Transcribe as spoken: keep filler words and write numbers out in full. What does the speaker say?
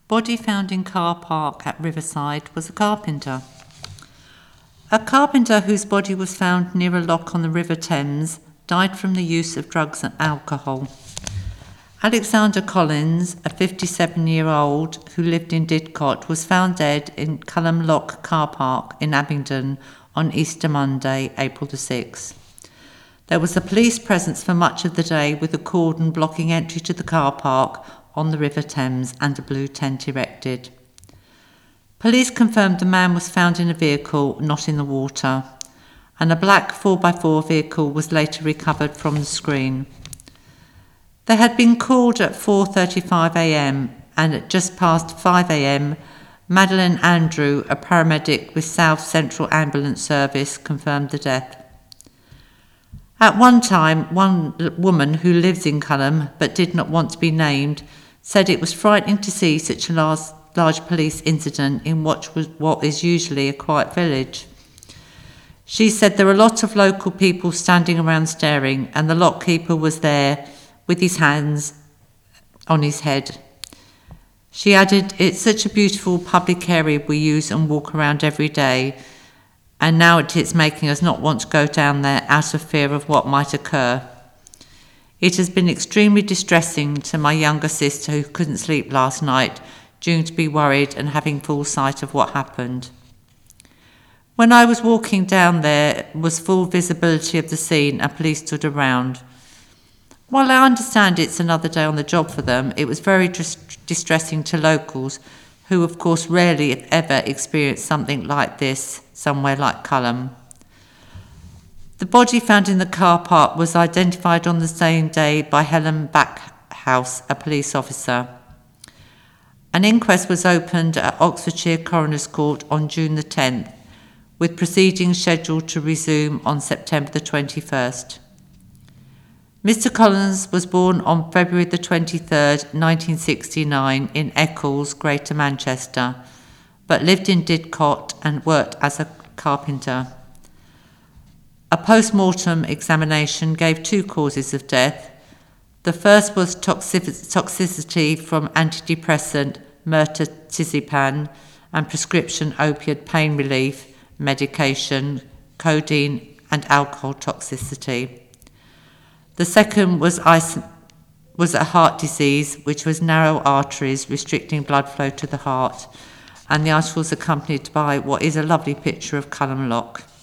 Body found in car park at Riverside was a carpenter. A carpenter whose body was found near a lock on the River Thames died from the use of drugs and alcohol. Alexander Collins, a fifty-seven-year-old who lived in Didcot, was found dead in Culham Lock car park in Abingdon on Easter Monday, April the sixth. There was a police presence for much of the day with a cordon blocking entry to the car park on the River Thames and a blue tent erected. Police confirmed the man was found in a vehicle, not in the water, and a black four by four vehicle was later recovered from the screen. They had been called at four thirty-five a m and at just past five a m, Madeline Andrew, a paramedic with South Central Ambulance Service, confirmed the death. At one time, one woman who lives in Culham but did not want to be named said it was frightening to see such a large, large police incident in what was what is usually a quiet village. She said there were a lot of local people standing around staring, and the lockkeeper was there with his hands on his head. She added, "It's such a beautiful public area we use and walk around every day, and now it's making us not want to go down there out of fear of what might occur. It has been extremely distressing to my younger sister who couldn't sleep last night due to be worried and having full sight of what happened. When I was walking down there was full visibility of the scene and police stood around. While I understand it's another day on the job for them, it was very dis- distressing to locals who of course rarely if ever experience something like this somewhere like Culham." The body found in the car park was identified on the same day by Helen Backhouse, a police officer. An inquest was opened at Oxfordshire Coroner's Court on June the tenth, with proceedings scheduled to resume on September the twenty-first. Mister Collins was born on February the twenty-third, nineteen sixty-nine in Eccles, Greater Manchester, but lived in Didcot and worked as a carpenter. A post-mortem examination gave two causes of death. The first was toxic- toxicity from antidepressant mirtazapine and prescription opiate pain relief medication, codeine and alcohol toxicity. The second was, ice- was a heart disease, which was narrow arteries restricting blood flow to the heart, and the article was accompanied by what is a lovely picture of Culham Lock.